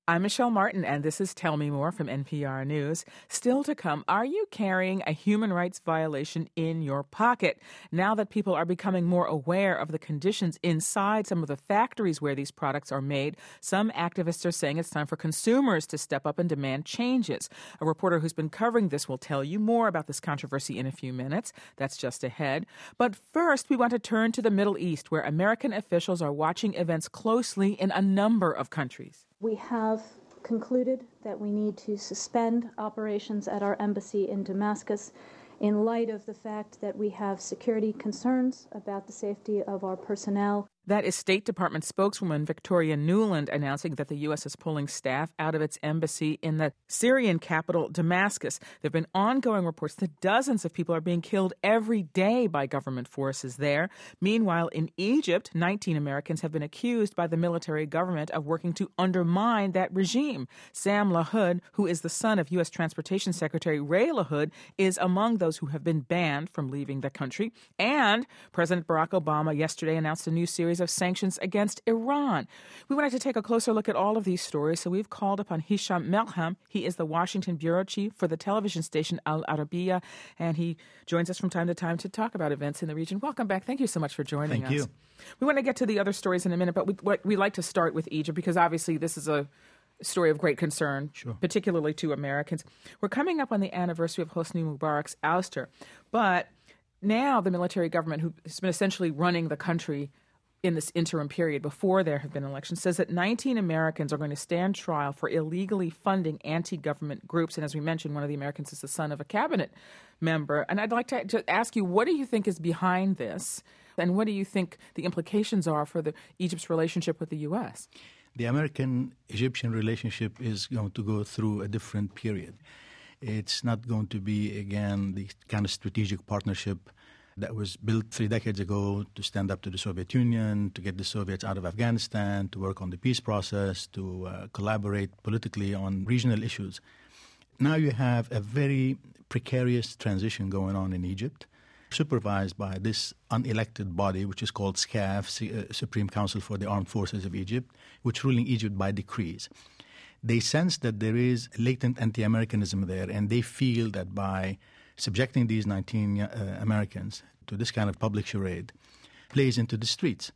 I'm Michelle Martin, and this is Tell Me More from NPR News. Still to come, are you carrying a human rights violation in your pocket? Now that people are becoming more aware of the conditions inside some of the factories where these products are made, some activists are saying it's time for consumers to step up and demand changes. A reporter who's been covering this will tell you more about this controversy in a few minutes. That's just ahead. But first, we want to turn to the Middle East, where American officials are watching events closely in a number of countries. We have concluded that we need to suspend operations at our embassy in Damascus in light of the fact that we have security concerns about the safety of our personnel. That is State Department spokeswoman Victoria Nuland announcing that the U.S. is pulling staff out of its embassy in the Syrian capital, Damascus. There have been ongoing reports that dozens of people are being killed every day by government forces there. Meanwhile, in Egypt, 19 Americans have been accused by the military government of working to undermine that regime. Sam LaHood, who is the son of U.S. Transportation Secretary Ray LaHood, is among those who have been banned from leaving the country. And President Barack Obama yesterday announced a new series of sanctions against Iran. We wanted to take a closer look at all of these stories, so we've called upon Hisham Melham. He is the Washington bureau chief for the television station Al Arabiya, and he joins us from time to time to talk about events in the region. Welcome back. Thank you so much for joining us. Thank you. We want to get to the other stories in a minute, but we like to start with Egypt because obviously this is a story of great concern, Sure. particularly to Americans. We're coming up on the anniversary of Hosni Mubarak's ouster, but now the military government, who has been essentially running the country in this interim period before there have been elections, says that 19 Americans are going to stand trial for illegally funding anti-government groups. And as we mentioned, one of the Americans is the son of a cabinet member. And I'd like to ask you, what do you think is behind this? And what do you think the implications are for Egypt's relationship with the U.S.? The American-Egyptian relationship is going to go through a different period. It's not going to be, again, the kind of strategic partnership that was built 3 decades ago to stand up to the Soviet Union, to get the Soviets out of Afghanistan, to work on the peace process, to collaborate politically on regional issues. Now you have a very precarious transition going on in Egypt, supervised by this unelected body, which is called SCAF, Supreme Council for the Armed Forces of Egypt, which ruling Egypt by decrees. They sense that there is latent anti-Americanism there, and they feel that by subjecting these 19 Americans to this kind of public charade plays into the streets.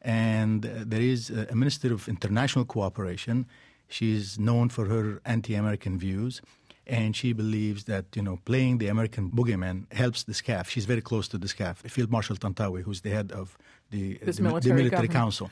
And there is a Minister of International Cooperation. She's known for her anti-American views, and she believes that, playing the American boogeyman helps the SCAF. She's very close to the SCAF, Field Marshal Tantawi, who's the head of the military council.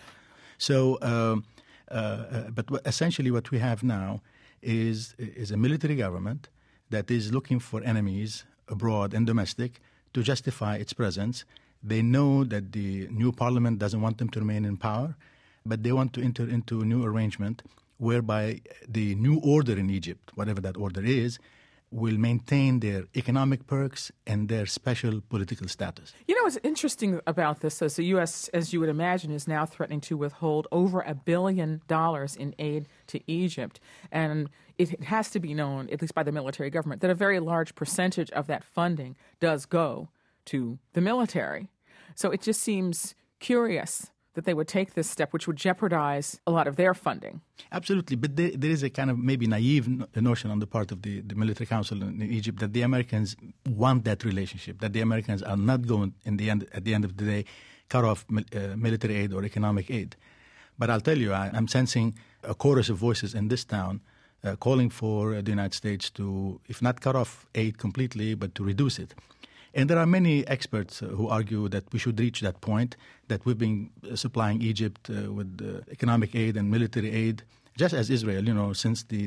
So, but essentially what we have now is a military government that is looking for enemies abroad and domestic to justify its presence. They know that the new parliament doesn't want them to remain in power, but they want to enter into a new arrangement whereby the new order in Egypt, whatever that order is, will maintain their economic perks and their special political status. What's interesting about this is the U.S., as you would imagine, is now threatening to withhold over $1 billion in aid to Egypt. And it has to be known, at least by the military government, that a very large percentage of that funding does go to the military. So it just seems curious that they would take this step, which would jeopardize a lot of their funding. Absolutely. But there is a kind of maybe naive notion on the part of the military council in Egypt that the Americans want that relationship, that the Americans are not going, at the end of the day, cut off military aid or economic aid. But I'll tell you, I'm sensing a chorus of voices in this town calling for the United States to, if not cut off aid completely, but to reduce it. And there are many experts who argue that we should reach that point, that we've been supplying Egypt with economic aid and military aid, just as Israel, since the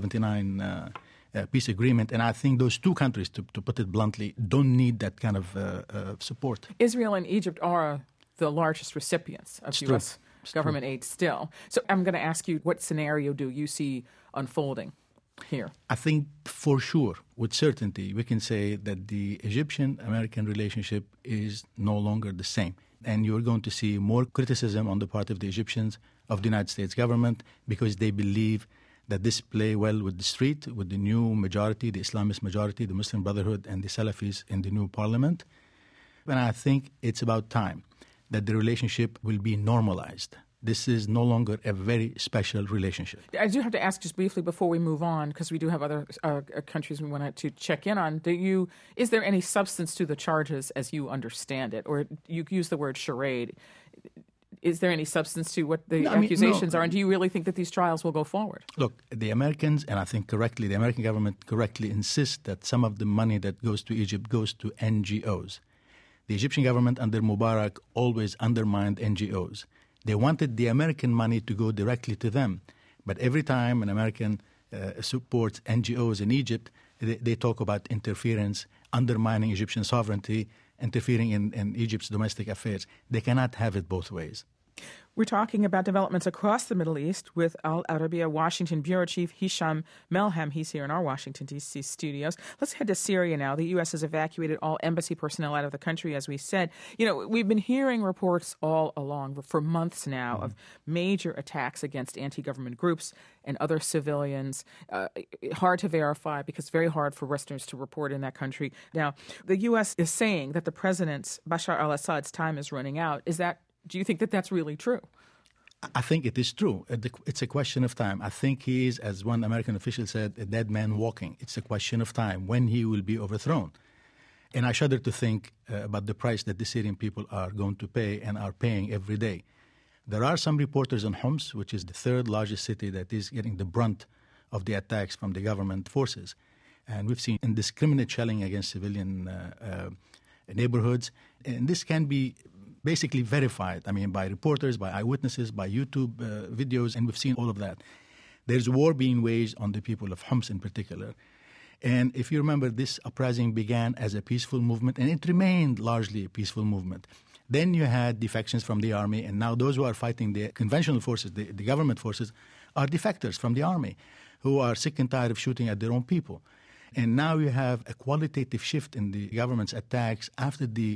1979 peace agreement. And I think those two countries, to put it bluntly, don't need that kind of support. Israel and Egypt are the largest recipients of U.S. government aid still. So I'm going to ask you, what scenario do you see unfolding here? I think for sure, with certainty, we can say that the Egyptian-American relationship is no longer the same. And you're going to see more criticism on the part of the Egyptians of the United States government because they believe that this play well with the street, with the new majority, the Islamist majority, the Muslim Brotherhood, and the Salafis in the new parliament. And I think it's about time that the relationship will be normalized. This is no longer a very special relationship. I do have to ask just briefly before we move on, because we do have other countries we want to check in on. Is there any substance to the charges as you understand it? Or you use the word charade. Is there any substance to what the accusations are? And do you really think that these trials will go forward? Look, the Americans, and I think correctly, the American government correctly insists that some of the money that goes to Egypt goes to NGOs. The Egyptian government under Mubarak always undermined NGOs. They wanted the American money to go directly to them. But every time an American supports NGOs in Egypt, they talk about interference, undermining Egyptian sovereignty, interfering in Egypt's domestic affairs. They cannot have it both ways. We're talking about developments across the Middle East with Al Arabiya Washington Bureau Chief Hisham Melhem. He's here in our Washington, D.C. studios. Let's head to Syria now. The U.S. has evacuated all embassy personnel out of the country, as we said. You know, we've been hearing reports all along for months now of major attacks against anti-government groups and other civilians. Hard to verify because it's very hard for Westerners to report in that country. Now, the U.S. is saying that the president's, Bashar al-Assad's, time is running out. Do you think that that's really true? I think it is true. It's a question of time. I think he is, as one American official said, a dead man walking. It's a question of time when he will be overthrown. And I shudder to think about the price that the Syrian people are going to pay and are paying every day. There are some reporters in Homs, which is the third largest city that is getting the brunt of the attacks from the government forces. And we've seen indiscriminate shelling against civilian neighborhoods. And this can be basically verified, by reporters, by eyewitnesses, by YouTube videos, and we've seen all of that. There's war being waged on the people of Homs in particular. And if you remember, this uprising began as a peaceful movement, and it remained largely a peaceful movement. Then you had defections from the army, and now those who are fighting the conventional forces, the government forces, are defectors from the army who are sick and tired of shooting at their own people. And now you have a qualitative shift in the government's attacks after the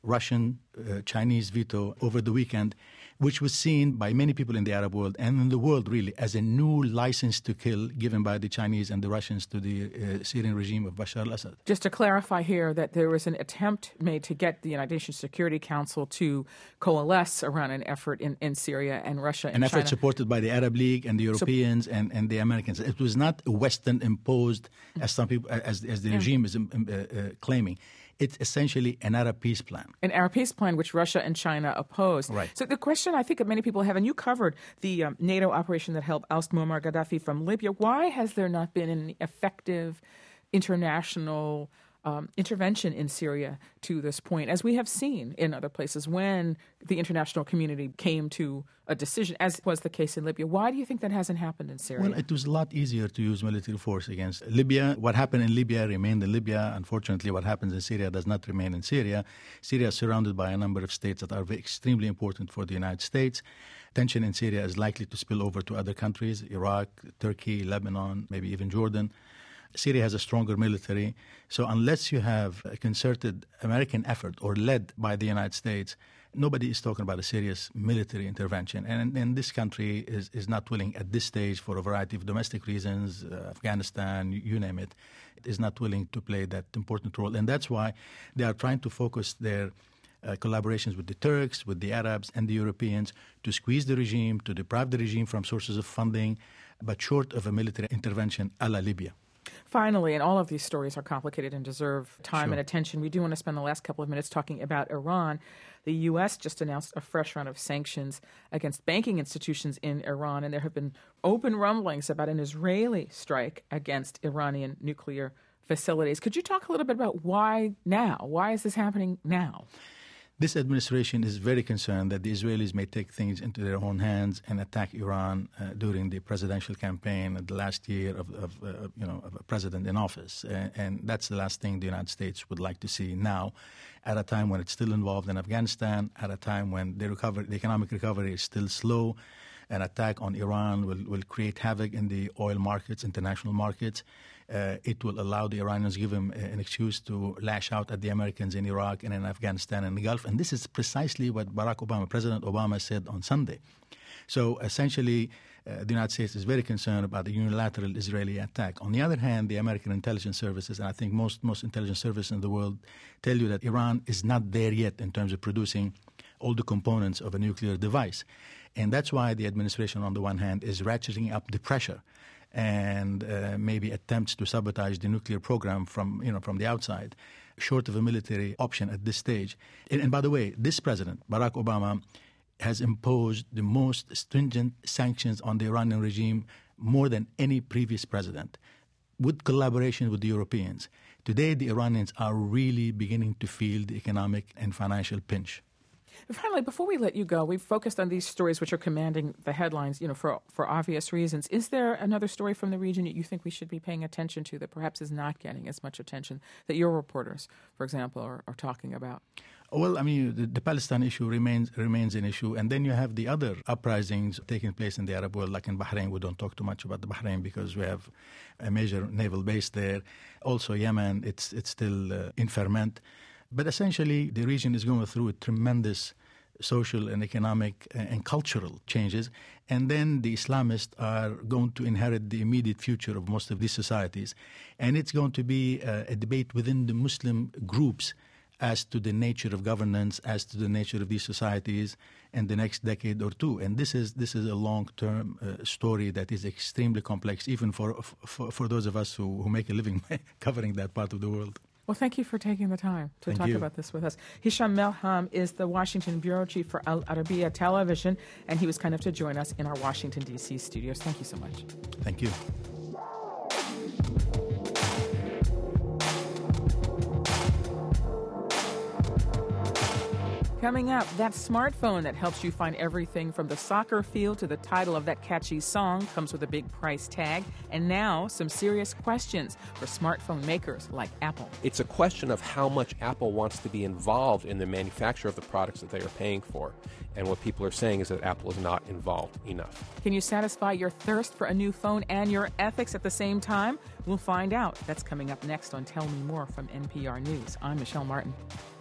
Russian-Chinese veto over the weekend, which was seen by many people in the Arab world and in the world really as a new license to kill given by the Chinese and the Russians to the Syrian regime of Bashar al-Assad. Just to clarify here that there was an attempt made to get the United Nations Security Council to coalesce around an effort in Syria and Russia and China. An effort supported by the Arab League and the Europeans and the Americans. It was not Western imposed as some people, as the regime is claiming. It's essentially an Arab peace plan. An Arab peace plan which Russia and China opposed. Right. So the question I think that many people have, and you covered the NATO operation that helped oust Muammar Gaddafi from Libya, why has there not been an effective international intervention in Syria to this point, as we have seen in other places when the international community came to a decision, as was the case in Libya? Why do you think that hasn't happened in Syria? Well, it was a lot easier to use military force against Libya. What happened in Libya remained in Libya. Unfortunately, what happens in Syria does not remain in Syria. Syria is surrounded by a number of states that are extremely important for the United States. Tension in Syria is likely to spill over to other countries, Iraq, Turkey, Lebanon, maybe even Jordan. Syria has a stronger military. So unless you have a concerted American effort or led by the United States, nobody is talking about a serious military intervention. And this country is not willing at this stage for a variety of domestic reasons, Afghanistan, you name it, is not willing to play that important role. And that's why they are trying to focus their collaborations with the Turks, with the Arabs and the Europeans to squeeze the regime, to deprive the regime from sources of funding, but short of a military intervention a la Libya. Finally, and all of these stories are complicated and deserve time Sure. and attention, we do want to spend the last couple of minutes talking about Iran. The U.S. just announced a fresh round of sanctions against banking institutions in Iran, and there have been open rumblings about an Israeli strike against Iranian nuclear facilities. Could you talk a little bit about why now? Why is this happening now? This administration is very concerned that the Israelis may take things into their own hands and attack Iran during the presidential campaign of the last year of a president in office. And that's the last thing the United States would like to see now, at a time when it's still involved in Afghanistan, at a time when the economic recovery is still slow. An attack on Iran will create havoc in the oil markets, international markets. It will allow the Iranians, give them an excuse to lash out at the Americans in Iraq and in Afghanistan and the Gulf. And this is precisely what President Obama said on Sunday. So essentially, the United States is very concerned about the unilateral Israeli attack. On the other hand, the American intelligence services, and I think most intelligence services in the world, tell you that Iran is not there yet in terms of producing all the components of a nuclear device. And that's why the administration, on the one hand, is ratcheting up the pressure and maybe attempts to sabotage the nuclear program from the outside, short of a military option at this stage. And by the way, this president, Barack Obama, has imposed the most stringent sanctions on the Iranian regime more than any previous president, with collaboration with the Europeans. Today, the Iranians are really beginning to feel the economic and financial pinch. Finally, before we let you go, we've focused on these stories which are commanding the headlines, for obvious reasons. Is there another story from the region that you think we should be paying attention to that perhaps is not getting as much attention that your reporters, for example, are talking about? Well, I mean, the Palestine issue remains an issue. And then you have the other uprisings taking place in the Arab world, like in Bahrain. We don't talk too much about the Bahrain because we have a major naval base there. Also, Yemen, it's still in ferment. But essentially, the region is going through a tremendous social and economic and cultural changes. And then the Islamists are going to inherit the immediate future of most of these societies. And it's going to be a debate within the Muslim groups as to the nature of governance, as to the nature of these societies in the next decade or two. And this is a long-term story that is extremely complex, even for those of us who make a living covering that part of the world. Well, thank you for taking the time to talk about this with us. Hisham Melham is the Washington bureau chief for Al Arabiya Television, and he was kind enough to join us in our Washington, D.C. studios. Thank you so much. Thank you. Coming up, that smartphone that helps you find everything from the soccer field to the title of that catchy song comes with a big price tag. And now, some serious questions for smartphone makers like Apple. It's a question of how much Apple wants to be involved in the manufacture of the products that they are paying for. And what people are saying is that Apple is not involved enough. Can you satisfy your thirst for a new phone and your ethics at the same time? We'll find out. That's coming up next on Tell Me More from NPR News. I'm Michelle Martin.